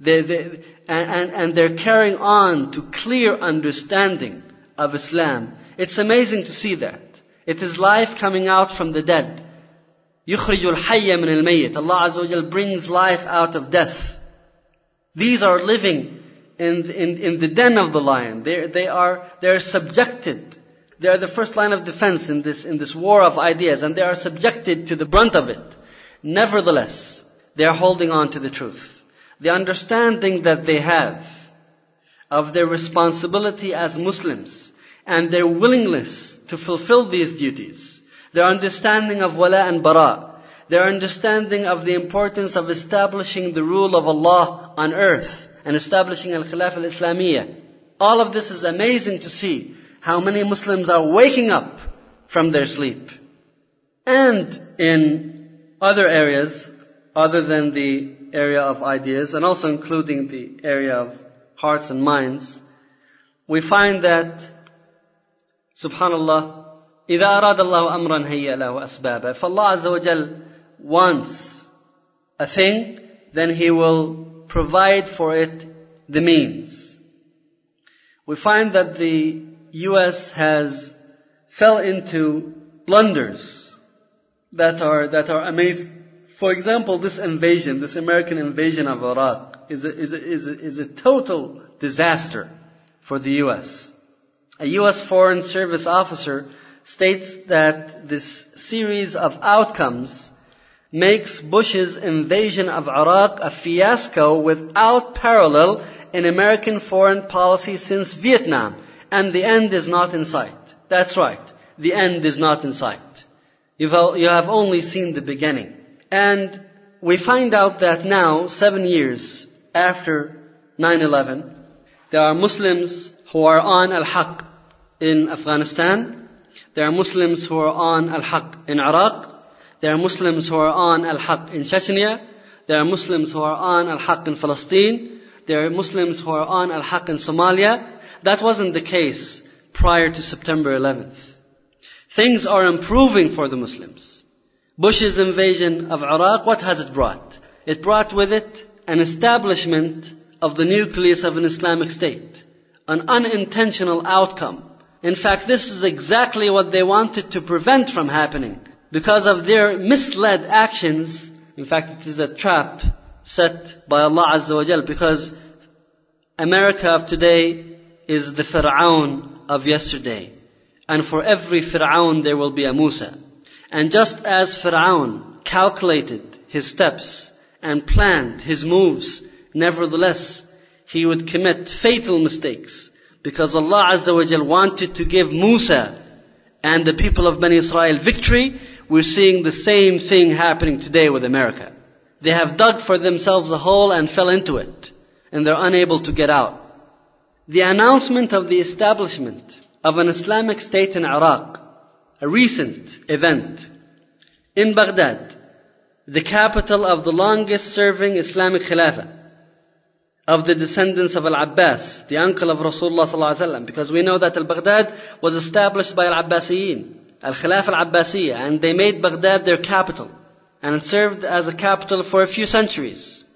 And they're carrying on to clear understanding of Islam. It's amazing to see that. It is life coming out from the dead. يُخْرِجُ الْحَيَّ مِنَ الْمَيِّتِ. Allah Azza wa Jal brings life out of death. These are living in the den of the lion. They're subjected. They are the first line of defense in this war of ideas, and they are subjected to the brunt of it. Nevertheless, they are holding on to the truth. The understanding that they have of their responsibility as Muslims and their willingness to fulfill these duties, their understanding of wala and bara, their understanding of the importance of establishing the rule of Allah on earth and establishing al-Khilafah al-Islamiyya. All of this is amazing to see how many Muslims are waking up from their sleep. And in other areas, other than the area of ideas, and also including the area of hearts and minds, we find that, subhanallah, إِذَا أَرَادَ اللَّهُ أَمْرًا هَيَّأَ لَهُ أَسْبَابًا. If Allah Azza wa Jal wants a thing, then He will provide for it the means. We find that the US has fell into blunders that are amazing. For example, this American invasion of Iraq is a total disaster for the US. A US Foreign Service officer states that this series of outcomes makes Bush's invasion of Iraq a fiasco without parallel in American foreign policy since Vietnam. And the end is not in sight. That's right. The end is not in sight. You have only seen the beginning. And we find out that now, 7 years after 9/11, there are Muslims who are on al-Haqq in Afghanistan, There are Muslims who are on Al-Haq in Iraq. There are Muslims who are on Al-Haq in Chechnya. There are Muslims who are on Al-Haq in Palestine. There are Muslims who are on Al-Haq in Somalia. That wasn't the case prior to September 11th. Things are improving for the Muslims. Bush's invasion of Iraq, what has it brought? It brought with it an establishment of the nucleus of an Islamic State. An unintentional outcome. In fact, this is exactly what they wanted to prevent from happening. Because of their misled actions, in fact it is a trap set by Allah Azza wa Jal, because America of today is the Fir'aun of yesterday. And for every Fir'aun there will be a Musa. And just as Fir'aun calculated his steps and planned his moves, nevertheless, he would commit fatal mistakes. Because Allah Azza wa Jal wanted to give Musa and the people of Bani Israel victory, we're seeing the same thing happening today with America. They have dug for themselves a hole and fell into it. And they're unable to get out. The announcement of the establishment of an Islamic State in Iraq, a recent event in Baghdad, the capital of the longest serving Islamic Khilafah, of the descendants of Al-Abbas, the uncle of Rasulullah sallallahu alaihi wasallam, because we know that Al-Baghdad was established by Al-Abbasiyin, Al-Khilafah Al-Abbasiyya, and they made Baghdad their capital, and it served as a capital for a few centuries.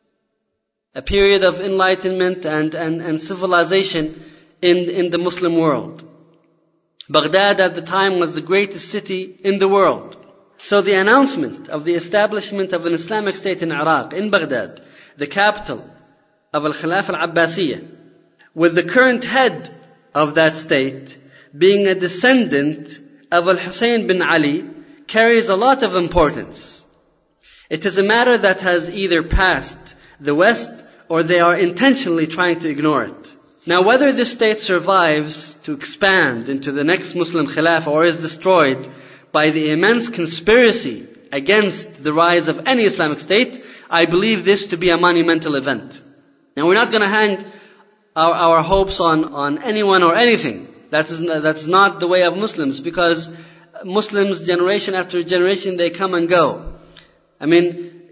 A period of enlightenment and civilization in the Muslim world. Baghdad at the time was the greatest city in the world. So the announcement of the establishment of an Islamic State in Iraq, in Baghdad, the capital of Al-Khilafah Al-Abbasiyya, with the current head of that state being a descendant of Al-Hussein bin Ali, carries a lot of importance. It is a matter that has either passed the West or they are intentionally trying to ignore it. Now, whether this state survives to expand into the next Muslim Khilafah or is destroyed by the immense conspiracy against the rise of any Islamic State, I believe this to be a monumental event. Now, we're not going to hang our hopes on anyone or anything. That's not the way of Muslims, because Muslims, generation after generation, they come and go. I mean,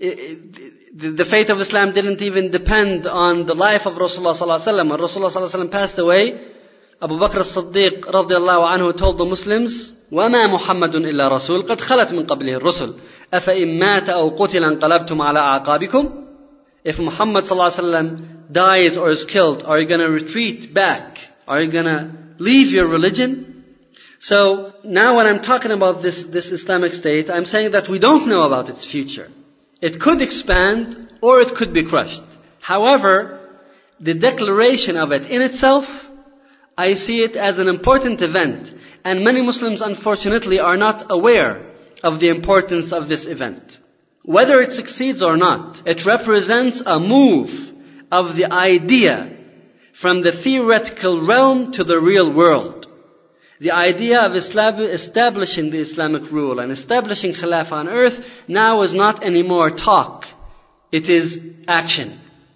the faith of Islam didn't even depend on the life of Rasulullah sallallahu alaihi wasallam. When Rasulullah sallallahu alaihi wasallam passed away, Abu Bakr as-Siddiq radiyallahu anhu told the Muslims, وَمَا مُحَمَّدٌ إِلَّا رَسُولٌ قَدْ خَلَتْ مِنْ قَبْلِهِ الرُّسُلُ أَفَإِن مَّاتَ أَوْ قُتِلَ انقَلَبْتُمْ عَلَىٰ أَعْقَابِكُمْ. If Muhammad sallallahu alaihi wasallam dies or is killed, are you going to retreat back? Are you going to leave your religion? So now when I'm talking about this Islamic State, I'm saying that we don't know about its future. It could expand or it could be crushed. However, the declaration of it in itself, I see it as an important event. And many Muslims, unfortunately, are not aware of the importance of this event. Whether it succeeds or not, it represents a move of the idea from the theoretical realm to the real world. The idea of establishing the Islamic rule and establishing Khilafah on earth now is not anymore talk. It is action.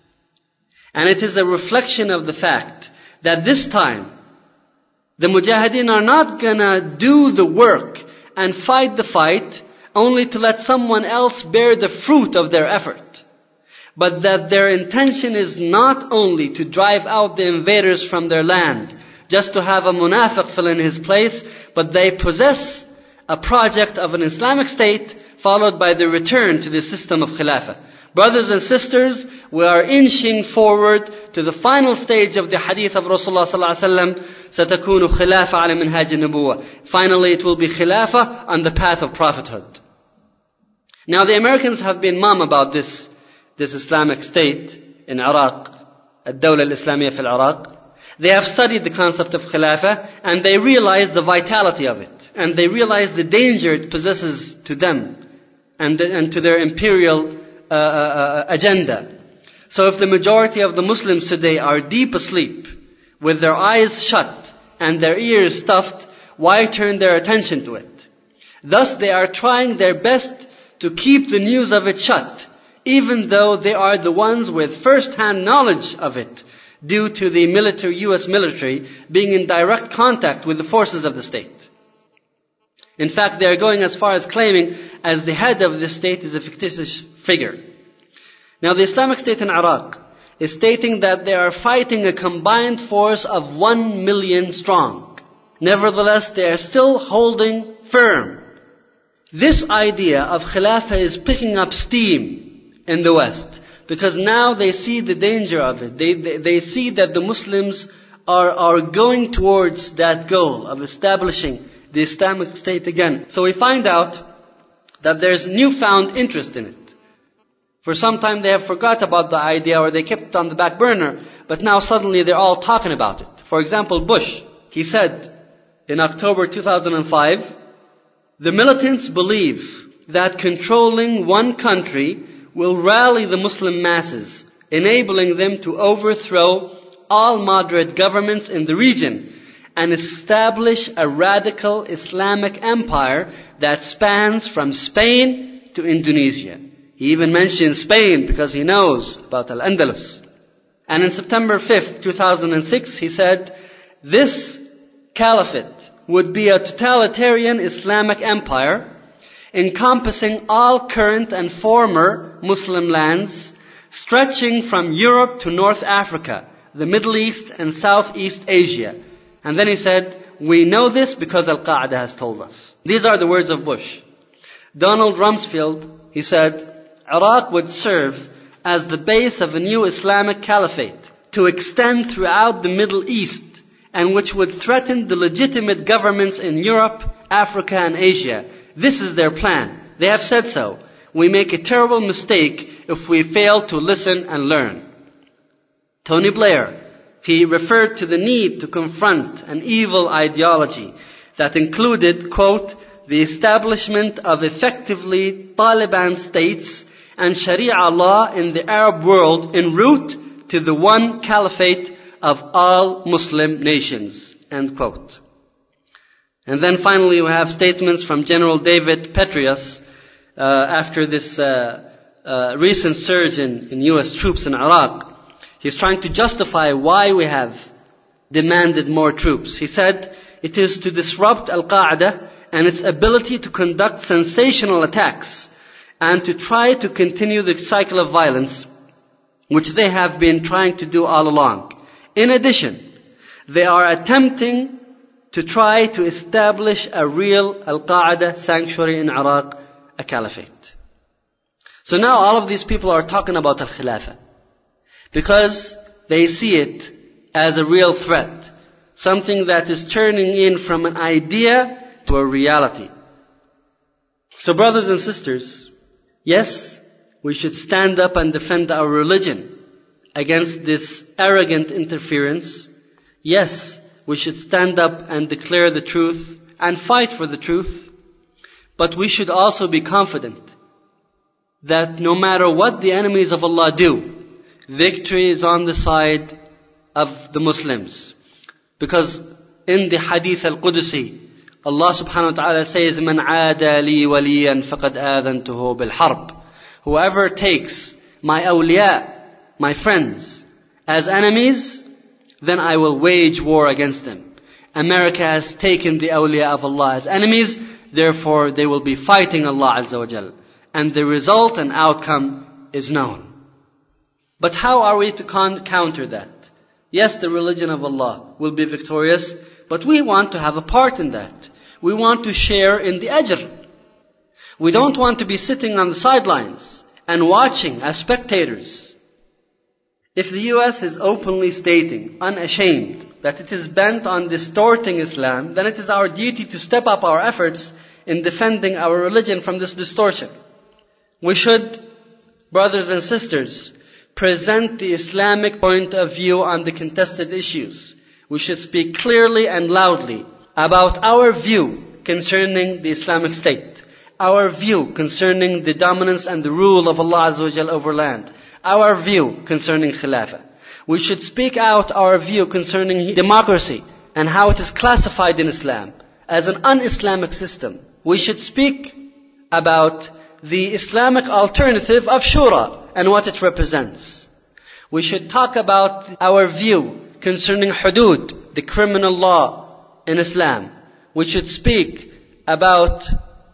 And it is a reflection of the fact that this time, the Mujahideen are not gonna do the work and fight the fight only to let someone else bear the fruit of their effort. But that their intention is not only to drive out the invaders from their land, just to have a munafiq fill in his place, but they possess a project of an Islamic State followed by the return to the system of Khilafah. Brothers and sisters, we are inching forward to the final stage of the hadith of Rasulullah sallallahu alaihi wasallam, سَتَكُونُ خِلَافَ عَلَى مِنْهَاجِ النُّبُوَّةِ. Finally, it will be Khilafah on the path of prophethood. Now, the Americans have been mum about this Islamic State in Iraq, الدولة الإسلامية في العراق. They have studied the concept of Khilafah and they realize the vitality of it. And they realize the danger it possesses to them and to their imperial agenda. So if the majority of the Muslims today are deep asleep, with their eyes shut and their ears stuffed, why turn their attention to it? Thus they are trying their best to keep the news of it shut, even though they are the ones with first-hand knowledge of it, due to the US military being in direct contact with the forces of the state. In fact, they are going as far as claiming as the head of the state is a fictitious figure. Now, the Islamic State in Iraq is stating that they are fighting a combined force of 1 million strong. Nevertheless, they are still holding firm. This idea of Khilafah is picking up steam in the West, because now they see the danger of it. They see that the Muslims are going towards that goal of establishing the Islamic State again. So we find out that there's newfound interest in it. For some time they have forgot about the idea, or they kept it on the back burner, but now suddenly they're all talking about it. For example, Bush, he said in October 2005, the militants believe that controlling one country will rally the Muslim masses, enabling them to overthrow all moderate governments in the region and establish a radical Islamic empire that spans from Spain to Indonesia. He even mentions Spain because he knows about Al-Andalus. And in September 5th, 2006, he said, this caliphate would be a totalitarian Islamic empire encompassing all current and former Muslim lands, stretching from Europe to North Africa, the Middle East and Southeast Asia. And then he said, we know this because Al-Qaeda has told us. These are the words of Bush. Donald Rumsfeld, he said, Iraq would serve as the base of a new Islamic caliphate to extend throughout the Middle East, and which would threaten the legitimate governments in Europe, Africa and Asia. This is their plan. They have said so. We make a terrible mistake if we fail to listen and learn. Tony Blair, he referred to the need to confront an evil ideology that included, quote, the establishment of effectively Taliban states and Sharia law in the Arab world en route to the one caliphate of all Muslim nations, end quote. And then finally we have statements from General David Petraeus after this recent surge in U.S. troops in Iraq. He's trying to justify why we have demanded more troops. He said, it is to disrupt Al-Qaeda and its ability to conduct sensational attacks and to try to continue the cycle of violence which they have been trying to do all along. In addition, they are attempting to try to establish a real Al-Qaeda sanctuary in Iraq, a caliphate. So now all of these people are talking about Al-Khilafah because they see it as a real threat, something that is turning in from an idea to a reality. So brothers and sisters, yes, we should stand up and defend our religion against this arrogant interference. Yes, we should stand up and declare the truth and fight for the truth. But we should also be confident that no matter what the enemies of Allah do, victory is on the side of the Muslims. Because in the Hadith al-Qudusi, Allah subhanahu wa ta'ala says, مَنْ عَادَ لِي وَلِيًّا فَقَدْ آذَنْتُهُ بِالْحَرْبِ. Whoever takes my awliya, my friends, as enemies, then I will wage war against them. America has taken the awliya of Allah as enemies, therefore they will be fighting Allah Azza wa Jal. And the result and outcome is known. But how are we to counter that? Yes, the religion of Allah will be victorious, but we want to have a part in that. We want to share in the ajr. We don't want to be sitting on the sidelines and watching as spectators. If the US is openly stating, unashamed, that it is bent on distorting Islam, then it is our duty to step up our efforts in defending our religion from this distortion. We should, brothers and sisters, present the Islamic point of view on the contested issues. We should speak clearly and loudly about our view concerning the Islamic State, our view concerning the dominance and the rule of Allah Azza wa Jal over land, our view concerning Khilafah. We should speak out our view concerning democracy and how it is classified in Islam as an un-Islamic system. We should speak about the Islamic alternative of Shura and what it represents. We should talk about our view concerning hudud, the criminal law in Islam. We should speak about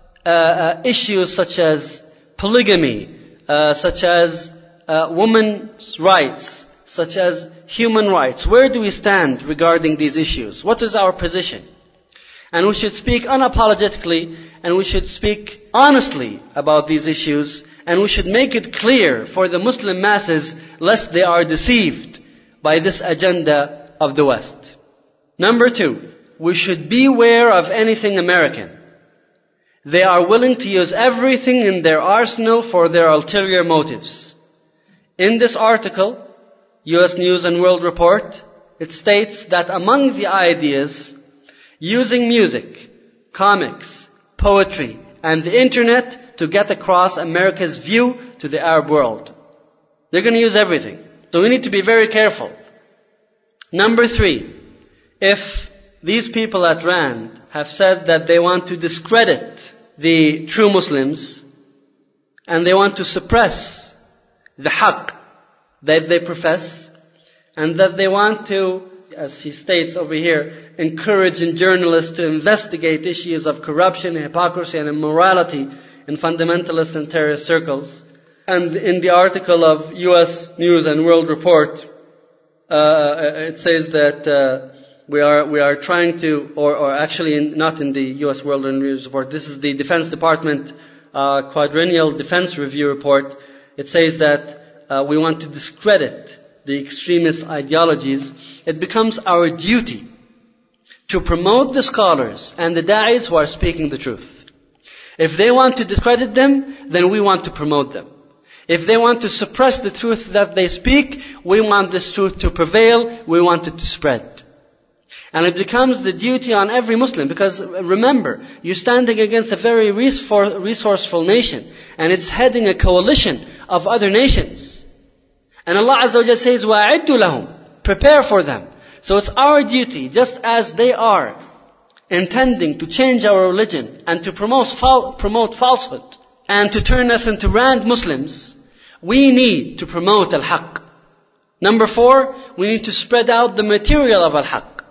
issues such as polygamy, such as women's rights, such as human rights. Where do we stand regarding these issues? What is our position? And we should speak unapologetically, and we should speak honestly about these issues, and we should make it clear for the Muslim masses lest they are deceived by this agenda of the West. Number 2, we should beware of anything American. They are willing to use everything in their arsenal for their ulterior motives. In this article, US News and World Report, it states that among the ideas, using music, comics, poetry, and the internet to get across America's view to the Arab world. They're going to use everything. So we need to be very careful. Number 3, if these people at RAND have said that they want to discredit the true Muslims, and they want to suppress the haqq that they profess, and that they want to, as he states over here, encourage journalists to investigate issues of corruption, hypocrisy, and immorality in fundamentalist and terrorist circles. And in the article of US News and World Report, it says that we are trying to, or actually not in the US World News Report, this is the Defense Department Quadrennial Defense Review Report. It says that we want to discredit the extremist ideologies. It becomes our duty to promote the scholars and the da'is who are speaking the truth. If they want to discredit them, then we want to promote them. If they want to suppress the truth that they speak, we want this truth to prevail, we want it to spread. And it becomes the duty on every Muslim, because remember, you're standing against a very resourceful nation, and it's heading a coalition of other nations. And Allah Azza wa Jalla says, وَأَعِدُّ لَهُمْ, prepare for them. So it's our duty, just as they are intending to change our religion and to promote falsehood and to turn us into RAND Muslims, we need to promote al-haqq. Number 4, we need to spread out the material of al-haqq.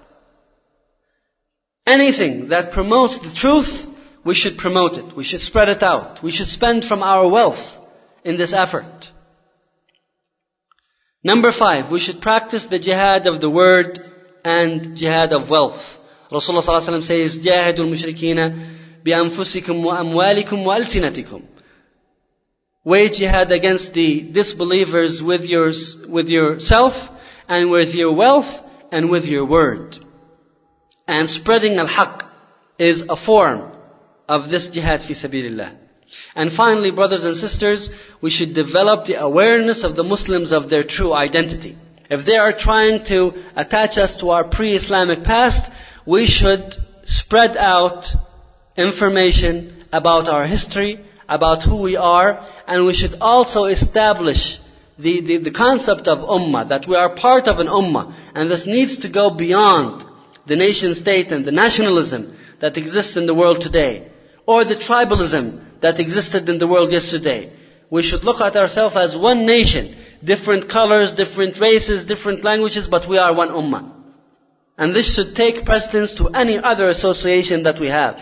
Anything that promotes the truth, we should promote it. We should spread it out. We should spend from our wealth in this effort. Number 5, we should practice the jihad of the word and jihad of wealth. Rasulullah ﷺ says, جاهدوا المشركين بأنفسكم وأموالكم وألسنتكم. Wage jihad against the disbelievers with yourself and with your wealth and with your word. And spreading al-haqq is a form of this jihad fi sabilillah. And finally, brothers and sisters, we should develop the awareness of the Muslims of their true identity. If they are trying to attach us to our pre-Islamic past, we should spread out information about our history, about who we are, and we should also establish the concept of ummah, that we are part of an ummah, and this needs to go beyond the nation state and the nationalism that exists in the world today, or the tribalism that existed in the world yesterday. We should look at ourselves as one nation, different colors, different races, different languages, but we are one ummah. And this should take precedence to any other association that we have.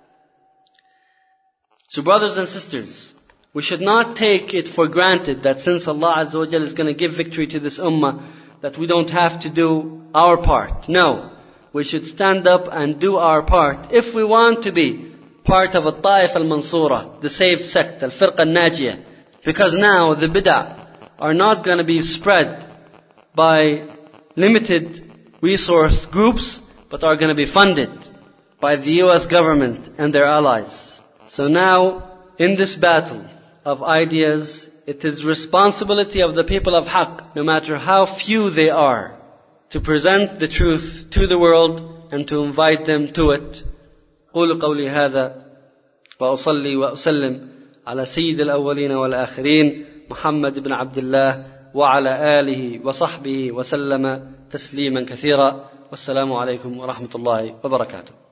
So brothers and sisters, we should not take it for granted that since Allah Azza wa Jalla is going to give victory to this ummah, that we don't have to do our part. No. We should stand up and do our part if we want to be part of al-Ta'if al-Mansura, the saved sect, al-Firqa al-Najiyah. Because now the bid'ah are not going to be spread by limited resource groups, but are going to be funded by the US government and their allies. So now, in this battle of ideas, it is responsibility of the people of haqq, no matter how few they are, to present the truth to the world and to invite them to it. قولوا قولي هذا وأصلي وأسلم على سيد الأولين والآخرين محمد بن عبد الله وعلى آله وصحبه وسلم تسليما كثيرا والسلام عليكم ورحمة الله وبركاته.